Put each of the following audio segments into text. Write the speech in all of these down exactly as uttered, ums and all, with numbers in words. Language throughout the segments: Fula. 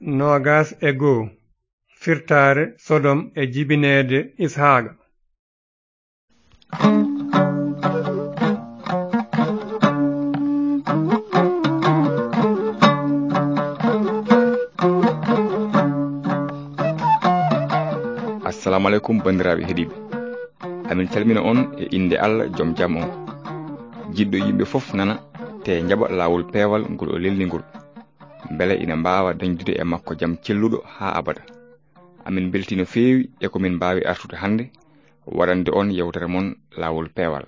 Nogas e goo firtaare Sodom e jibineede Ishaaga. assalamu aleykum bandiraɓe heeɗiɓe, amin calmina on e inde Allah joom jaam on. Jiɗɗo yimɓe fof nana te jaɓa lawol peewal ngol o lelningol, beele ina mbawa dañdude e makko jaam celluɗo ha abada. Amin belti no feewi e ko min mbawi artude hande waɗande on yewtere mon lawol peewal.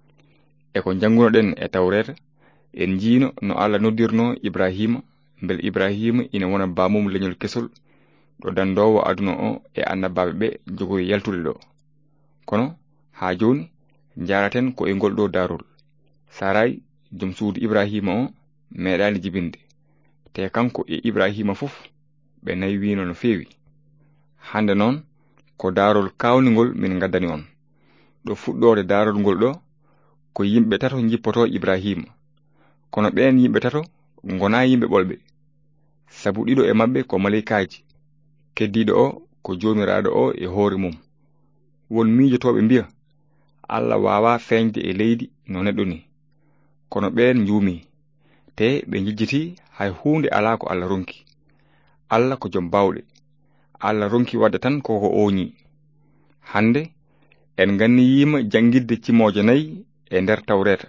E ko jangunoɗen e tawreta, en jiino no Allah noddirno Ibrahima, bel Ibrahima ina wona bamum leñol kesol ɗo dandowo aduna o e annabaɓe ɓe jogoyi yaltude ɗo. Kono ha joni jaraten ko e ngol ɗo darol. Saray joom suudu Ibrahima o meeɗani jibinde, te kanko e Ibrahima fof ɓe nayi wino no feewi. Hande noon ko darol kawnigol min gaddani on. Ɗo fuɗɗode darol ngol ɗo ko yimɓe tato jippoto Ibrahima, kono ɓen yimɓe tato gona yimɓe ɓolɓe, sabu ɗiɗo e mabɓe ko malikaji, keddiɗo o ko jomiraɗo o e hoore mum. Won miijotoɓe mbiya Allah wawa feñde e leydi no neɗɗo ni, kono ɓen njuumi te ɓe jijjiti hay hunde ala ko Allah ronki. Allah ko joom bawɗe, Allah ronki wadde tan koko oñi. Hande en ganniyima jangidde cimoje nayyi e nder tawreta,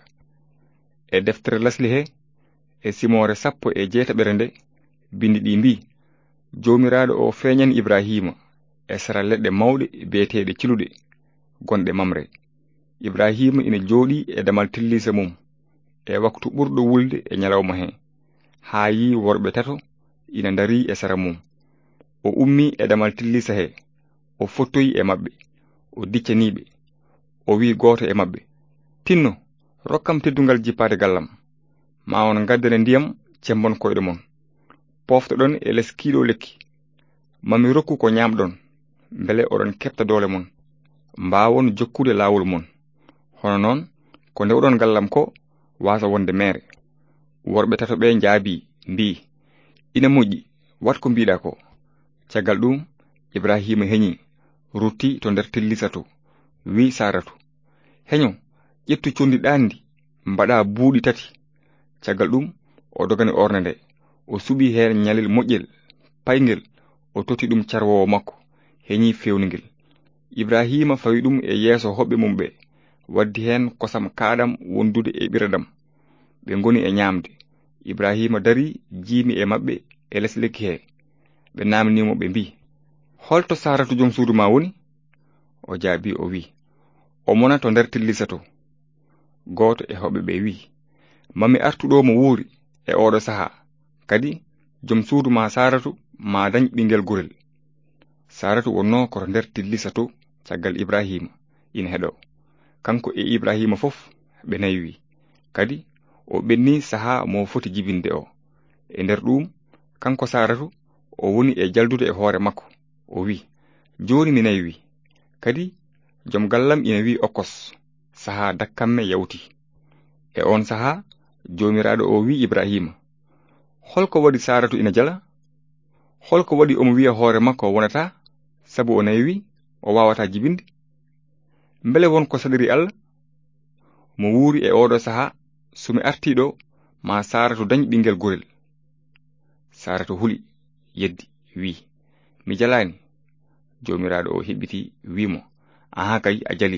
e deftere lasli he e simore sappo e jeetaɓere nde bindi ɗi mbi jomiraɗo o feñani Ibrahima e sara leɗɗe mawɗe beeteɗe ciluɗe gonɗe Mamre. Ibrahima ina jooɗi e damal tillisa mum e waktu ɓurɗo wulde e ñalawma he, ha yi worɓe tato ina dari e sara mum. O ummi e damal tillisa he, o fottoyi e mabɓe, o diccaniɓe, o wi goto e mabɓe, tinno rokkam teddungal jippade gallam, ma on gaddane ndiyam cembon koyɗe mon, poftoɗon e les kiiɗo lekki, mami rokku ko ñamɗon, beele oɗon kepta doole mon, mbawon jokkude lawol mon. Hono noon ko ndewɗon gallam ko wasa wonde mere. Worɓe tato ɓe njaabi mbi, ina moƴƴi, wat ko mbiɗa ko. Caggal ɗum Ibrahima heñi, rutti to nder tillisa to, wi Saratu, heño ƴettu condi ɗandi mbaɗa buuɗi tati. Caggal ɗum o dogani orne nde, o suɓi hen ñalel moƴƴel paygel, o toti ɗum carwowo makko, heñi fewnigel. Ibrahima fawi ɗum e yeeso hoɓɓe mum ɓe, waddi hen kosam kaɗam wondude e ɓiradam. Ɓe ngoni e ñamde. Ibrahima dari jiimi e mabɓe e les lekki he. Ɓe namnimo ɓe mbi, holto Saratu joom suudu ma woni? O jaabi o wi, o mona to nder tillisa to. Goto e hoɓɓe ɓe wi, mami artuɗo mo wuuri e oɗo saha, kadi joom suudu ma Saratu ma dañ ɓingel gurel. Saratu wonno koto nder tillisa to caggal Ibrahima ina heɗo. Kanko e Ibrahima fof ɓe naywi, kadi o ɓenni saha mo foti jibinde o. E nder ɗum kanko Saratu o woni e jaldude e hoore makko, o wi, joni mi naywi, kadi joom gallam ina wi okkos, saha dakkamme yawti. E on saha jomiraɗo o wi Ibrahima, holko waɗi Saratu ina jala? Holko waɗi omo wiya hoore makko wonata, sabu o naywi o wawata jibinde? Mbele won ko saɗiri Allah? Mo wuuri e oɗo saha, somi artiɗo ma Saratu dañ ɓingel gurel. Saratu huli yeddi wi, mi jalani. Jomiraɗo o heɓiti wimo, aha kay a jali.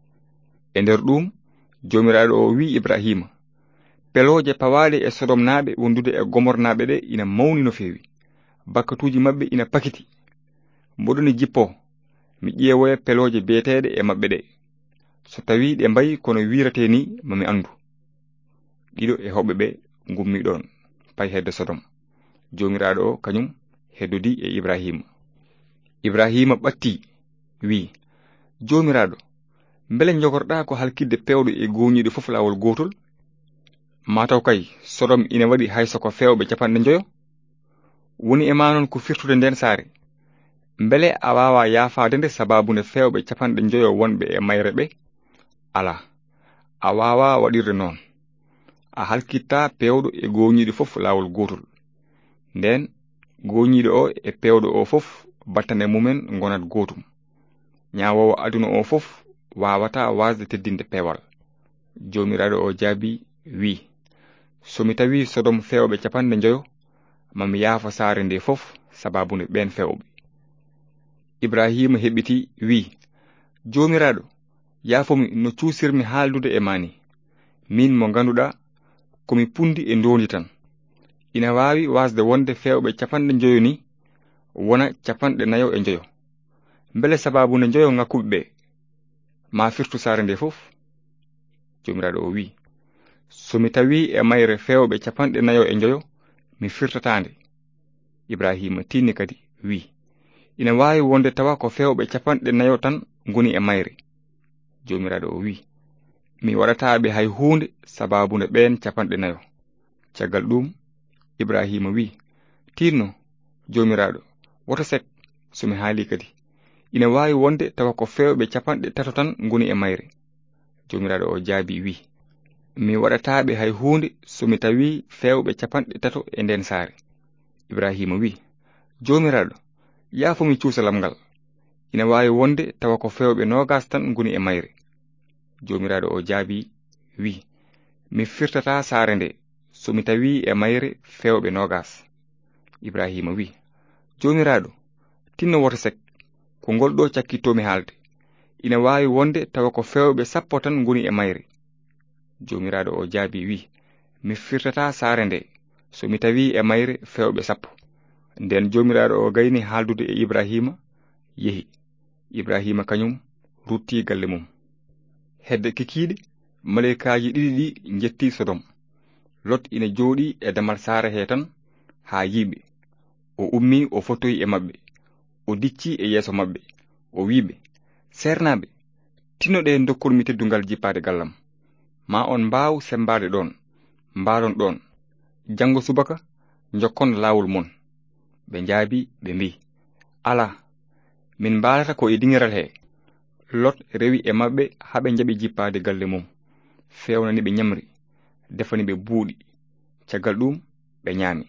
E nder ɗum jomiraɗo o wi Ibrahima, peloje pawaɗe e Sodom naɓe wondude e Gomor naɓe ɗe ina mawni no feewi, bakkatuji mabɓe ina pakiti. Mboɗoni jippo mi ƴeewoya peloje beeteɗe e mabɓe ɗe, so tawi ɗe mbayi kono wirate ni mami andu. Ɗiɗo e hoɓɓe ɓe gummi ɗon pay hedde Sodom. Jomiraɗo o kañum heddodi e Ibrahima. Ibrahima ɓatti wi, jomiraɗo, mbele jogorɗa ko halkidde pewɗo e goñiɗo fof lawol gotol? Mataw kay Sodom ina waɗi hayso ko fewɓe capanɗe joyo? Woni e ma non ko firtude nden saare? Mbele a wawa yaafade nde sababu nde fewɓe capanɗe joyo wonɓe e mayre ɓe? Ala, a wawa waɗirde noon. A halkitta pewɗo e goñiɗo fof lawol gotol. Nden goñiɗo o e pewɗo o fof battane mumen gonat gotum ñawowo aduna o fof wawata wasde teddinde pewal. Jomiraɗo o jaabi wi, somi tawi Sodom fewɓe capanɗe joyo mami yaafa saare nde fof sababunde ɓen fewɓe. Ibrahima heɓiti wi, jomiraɗo yaafomi no cuusirmi haaldude e mani, min mo ganduɗa komi pundi e ndondi tan. Ina wawi wasde wonde fewɓe capanɗe joyo ni wona capanɗe nayo e joyo. Mbele sababunde joyo ngakkuɓe ɓe ma firtu saare nde fof? Jomiraɗo o wi, somi tawi e mayre fewɓe capanɗe nayo e joyo mi firtatande. Ibrahima tinni kadi wi, ina wawi wonde tawa ko fewɓe capanɗe nayo tan ngoni e mayre. Jomiraɗo o wi, mi waɗataɓe hay hunde sababunde ɓen capanɗe nayo. Caggal ɗum Ibrahima wi, tinno jomiraɗo woto sek somi haali kadi ina wawi wonde tawa ko fewɓe capanɗe tato tan ngoni e mayre. Jomiraɗo o jaabi wi, mi waɗataɓe hay hunde somi tawi fewɓe capanɗe tato e nden saare. Ibrahima wi, jomiraɗo yaafomi cuusalam ngal, ina wawi wonde tawa ko fewɓe nogas tan ngoni e mayre. Jomiraɗo o jaabi wi, mi firtata saare nde somi tawi e mayre fewɓe nogas. Ibrahima wi, jomiraɗo tinno woto sek ko ngol ɗo cakkittomi haalde, ina wawi wonde tawa ko fewɓe sappo tan ngoni e mayre. Jomiraɗo o jaabi wi, mi firtata saare nde somi tawi e mayre fewɓe sappo. Nden jomiraɗo o gayni haaldude e Ibrahima yehi. Ibrahima kañum rutti galle mum. Hedde kikiɗe malekaji ɗiɗi ɗi jetti Sodom. Lot ina jooɗi e damal saare he tan ha yiɓe. O ummi o fotoyi e mabɓe, o dicci e yeeso mabɓe, o wiɓe, sernaɓe tinnoɗe dokkurmi teddungal jippade gallam, ma on mbaaw sembade ɗon, mbalon ɗon, jango subaka jokkon laawol mon. Ɓe njaabi ɓe mbi, ala min mbalata ko e dingiral he. Lot rewi e mabɓe haɓe jaɓi jippade galle mum, fewnani ɓe nyamri, defani ɓe buuɗi, caggal ɗum ɓe ñaami.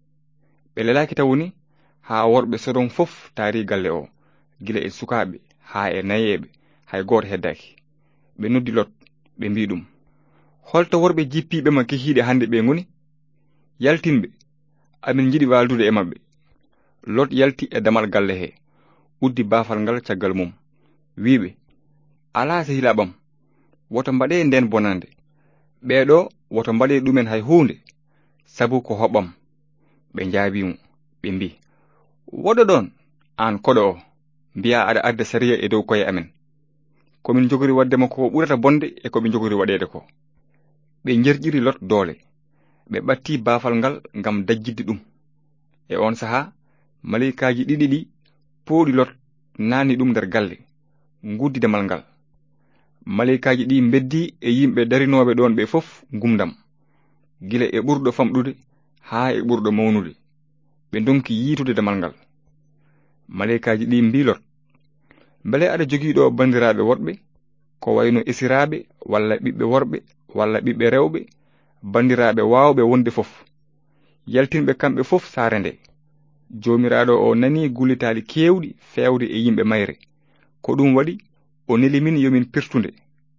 Ɓe lelaki tawuni ha worɓe Sodom fof taari galle o, gila e sukaɓe ha e nayeɓe hay goto heddaki. Ɓe noddi Lot ɓe mbi ɗum, holto worɓe jippiɓe ma kehiɗe hande ɓe ngoni? Yaltinɓe, amin jiɗi waldude e mabɓe. Lot yalti e damal galle he, uddi baafal ngal caggal mum, wiɓe, ala sehilaɓam, woto mbaɗe nden bonande, ɓeɗo woto mbaɗe ɗumen hay hunde, sabu ko hoɓɓam. Ɓe njaabimo ɓe mbi, woɗo ɗon an koɗo o, mbiya aɗa adda sariya e dow koye amen, komin jogori waddema ko ɓurata bonde e koɓe jogori waɗede ko. Ɓe jerƴiri Lot doole, ɓe ɓatti baafal ngal ngam dajjidde ɗum. E on saha malikaji ɗiɗi ɗi pooɗi Lot naani ɗum nder galle, nguddi damal ngal. Malikaji ɗi beddi e yimɓe darinoɓe ɗon ɓe fof gumdam, gila e ɓurɗo famɗude haa e ɓurɗo mawnude. Ɓe donki yiitude damal ngal. Malikaji ɗi mbi Lot, mbele aɗa jogiiɗo bandiraɓe woɗɓe, ko wayno esiraɓe walla ɓiɓɓe worɓe walla ɓiɓɓe rewɓe, bandiraɓe waawɓe wonde fof, yaltinɓe kamɓe fof saare nde. Jomiraɗo o nani gullitali kewɗi fewde e yimɓe mayre, ko ɗum waɗi o neli min yomin pirtunde.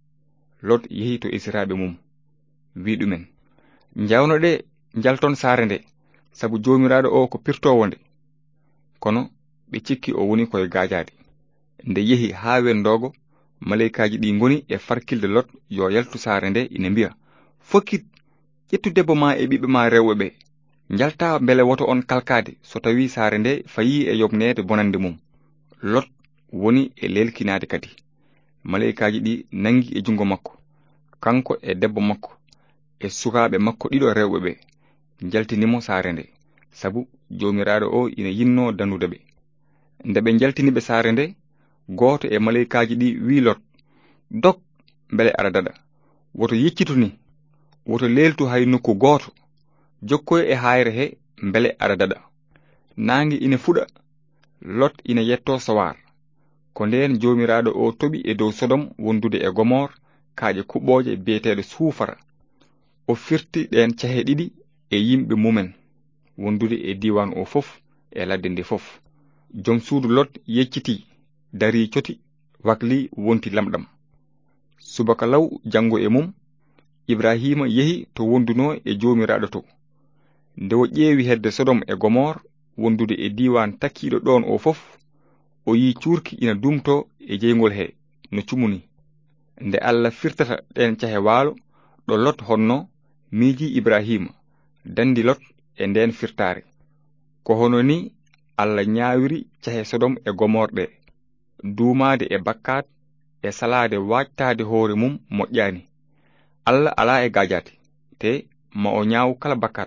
Lot yehi to esiraɓe mum, wi ɗumen, jawno ɗe jalton saare nde, sabu jomiraɗo o ko pirtowo nde. Kono ɓe cikki o woni koye gaajade. Nde yehi ha wendogo, malekaji ɗi ngoni e farkilde Lot yo yaltu saare nde ina mbiya, fokkit ƴettu debbo ma e ɓiɓɓe ma rewɓe ɓe, jalta mbele woto on kalkade so tawi saare nde fayi e yobnede bonande mum. Lot woni e lelkinade kadi. Malekaji ɗi nangi e jungo makko, kanko e debbo makko e sukaɓe makko ɗiɗo rewɓe ɓe, jaltinimo saare nde, sabu jomiraɗo o ina yinno dandude ɓe. Nde ɓe jaltini ɓe saare nde, gooto e malekaji ɗi wi Lot, dog mbele aɗa dada, woto yeccitu ni, woto leltu hay nokku gooto, jokkoy e hayre he mbele aɗa dada. Nangi ina fuɗa, Lot ina yetto sowar, ko nden jomiraɗo o toɓi e dow Sodom wondude e Gomor, kaaƴe kuɓɓoje biyeteɗo suufara. O firti ɗen cehe ɗiɗi e yimɓe mumen wondude e diwan o fof e ladde nde fof. Jom suudu Lot yecciti dari coti wakli wonti lamɗam. Subaka law jango e mum Ibrahima yehi to wonduno e jomiraɗo to. Nde o ƴeewi hedde Sodom e Gomor wondude e diwan takkiɗo ɗon o fof, o yi curki ina dumto e jeygol he no cumuni. Nde Allah firtata ɗen cahe waalo ɗo Lot honno, miiji Ibrahima dandi Lot e nden firtare. Ko hono ni Allah ñaawiri cahe Sodom e Gomor ɗe, duumade e bakkat e salade waajtade hoore mum moƴƴani. Allah ala e gajate te ma o ñaawu kala bakkat.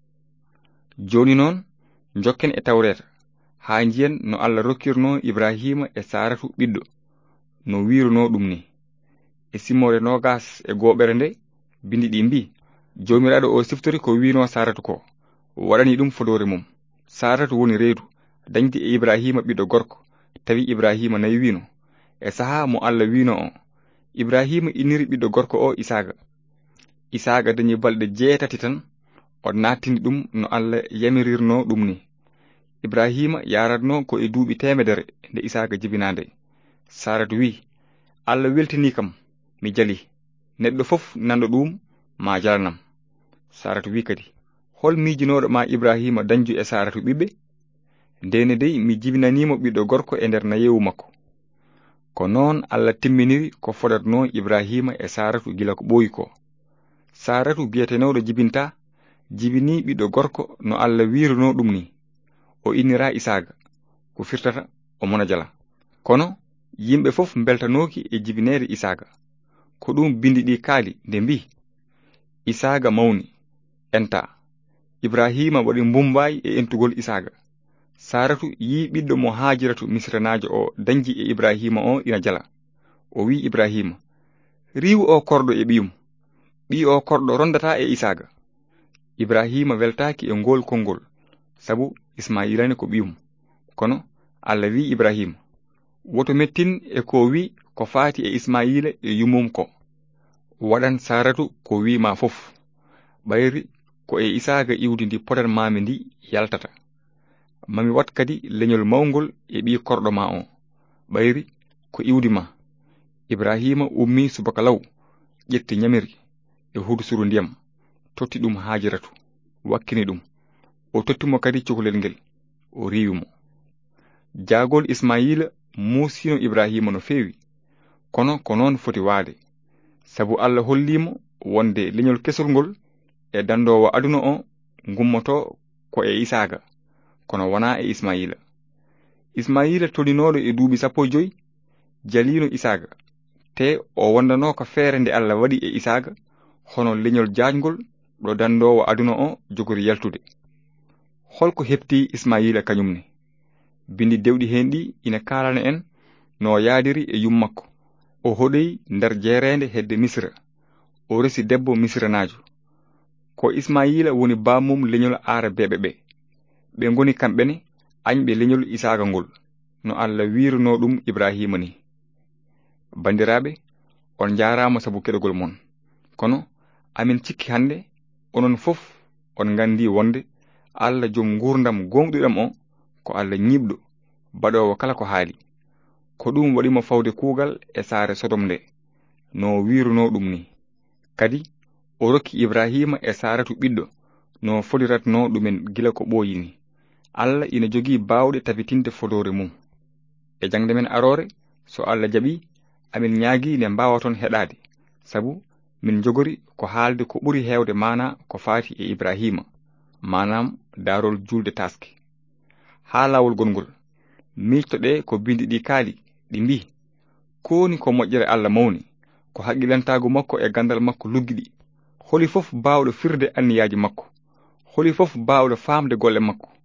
Joni noon jokken e Tawreta haa njiyen no Allah rokkirno Ibrahima e Saratu ɓiɗɗo no wiruno ɗum ni. E simmore nogas e goɓere nde bindi ɗi mbi, jomiraɗo o siftori ko wino Saratu ko, waɗani ɗum fodore mum. Saratu woni reedu dañdi e Ibrahima ɓiɗɗo gorko, tawi Ibrahima nayi wino. E saha mo Allah wino o, Ibrahima iniri ɓiɗɗo gorko o Isaga. Isaga dañi balɗe jeetati tan o nattini ɗum no Allah yamirirno ɗum ni. Ibrahima yaratno ko e duuɓi temedere nde Isaga jibinande. Saratu wi, Allah weltini kam mi jali, neɗɗo fof nando ɗum ma jalanam. Saratu wi kadi, hol miijinoɗo ma Ibrahima dañju e Saratu ɓiɓɓe? Ndene dey mi jibinanimo ɓiɗɗo gorko e nder nayewu makko. Ko noon Allah timminiri ko fodatno Ibrahima e Saratu gila ko ɓooyi ko. Saratu biyetenowɗo jibinta jibini ɓiɗɗo gorko no Allah wiruno ɗum ni. O innira Isaga, ko firtata o mona jala. Kono yimɓe fof beltanoki e jibinede Isaga. Ko ɗum bindi ɗi kaali nde mbi, Isaga mawni enta. Ibrahima waɗi mbumbayi e entugol Isaga. Saratu yi ɓiɗɗo mo Hajiratu Misranajo o dañji e Ibrahima o ina jala. O wi Ibrahima, riwu o korɗo e ɓiyum, ɓi o korɗo rondata e Isaga. Ibrahima weltaki e ngol konngol, sabu Ismailani ko ɓiyum. Kono Allah wi Ibrahima, woto mettin e ko wi ko faati e Ismaila e yumum ko. Waɗan Saratu ko wi ma fof, ɓayri ko e Isaga iwdi ndi podan mami ndi yaltata. Mami wat kadi leñol mawngol e ɓi korɗo ma o, ɓayri ko iwdi ma. Ibrahima ummi subaka law, ƴetti ñamiri e hudsuru ndiyam, totti ɗum Hajiratu, wakkini ɗum. O tottimo kadi cukalel ngel, o riwimo. Jaagol Ismaila muusino Ibrahima no feewi, kono ko noon foti waade, sabu Allah hollimo wonde leñol kesol ngol e dandowo aduna o gummoto ko e Isaga, kono wona e Ismaila. Ismaila toninoɗo e duuɓi sappo e joyi jalino Isaga, te o wondano ko feere nde Allah waɗi e Isaga hono leñol jaajgol ɗo dandowo aduna o jogori yaltude. Holko hepti Ismaila kañumne? Bindi dewɗi hen ɗi ina kalana en no yaadiri e yum makko. O hoɗoyi nder jeerende hedde Misra, o resi debbo Misranajo. Ko Ismaila woni bammum leñol aara beɓe ɓe. Ɓe ngoni kamɓene añɓe leñol Isaga ngol, no Allah wiruno ɗum Ibrahima ni. Bandiraɓe, on jarama sabu keɗogol mon. Kono amin cikki hande onon fof on gandi wonde Allah jom gurdam gonɗiɗam o ko Allah ñiɓɗo baɗowo kala ko haali. Ko ɗum waɗimo fawde kuugal e saare Sodom nde no wiruno ɗum ni. Kadi o rokki Ibrahima e Saratu ɓiɗɗo no fodiratno ɗumen gila ko ɓooyini. Allah ina jogii baawɗe tabitinde fodore mum. E jangde men arore, so Allah jaɓi, amin ñaagi ne mbawaton heɗade, sabu min jogori ko haalde ko ɓuri heewde mana ko faati e Ibrahima, manam darol julde taske. Ha lawol gongol, miitoɗe ko bindi ɗi kaali ɗi mbi, koni ko moƴƴere Allah mawni, ko haqqilantago makko e gandal makko luggiɗi, holi fof bawɗo firde anniyaji makko, holi fof bawɗo famde golle makko.